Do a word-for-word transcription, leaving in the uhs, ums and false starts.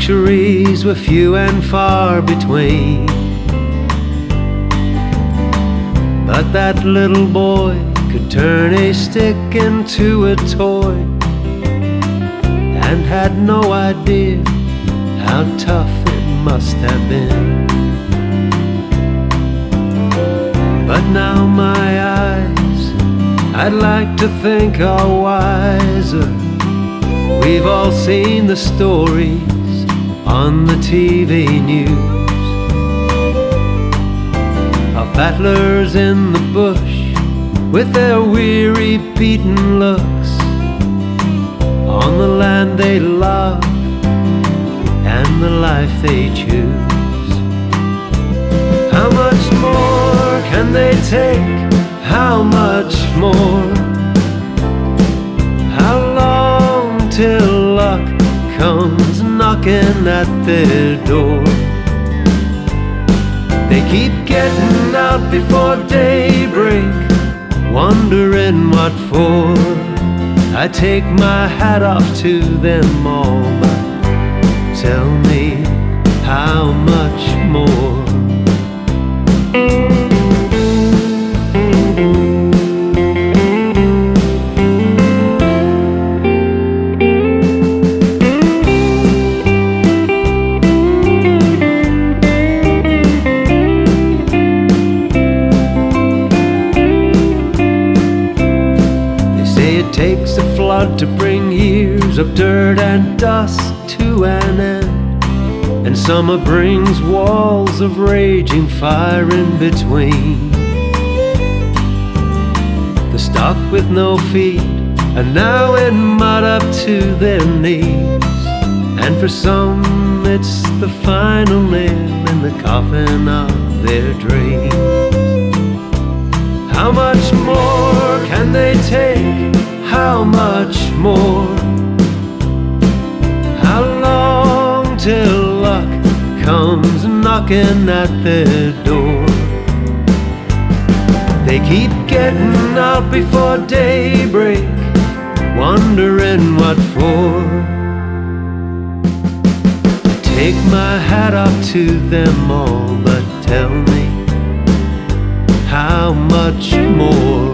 luxuries were few and far between. But that little boy could turn a stick into a toy, and had no idea how tough it must have been. But now my eyes, I'd like to think, are wiser. We've all seen the stories on the T V news of battlers in the bush with their weary, beaten looks, on the land they love and the life they choose. How much more can they take? How much more? How long till luck comes knocking at their door? They keep getting out before daybreak, wondering what for. I take my hat off to them all, but tell me how much more? It takes a flood to bring years of dirt and dust to an end, and summer brings walls of raging fire in between. The stock with no feet are now in mud up to their knees, and for some it's the final nail in the coffin of their dreams. How much more can they take? How much more? How long till luck comes knocking at their door? They keep getting out before daybreak, wondering what for. I take my hat off to them all, but tell me how much more?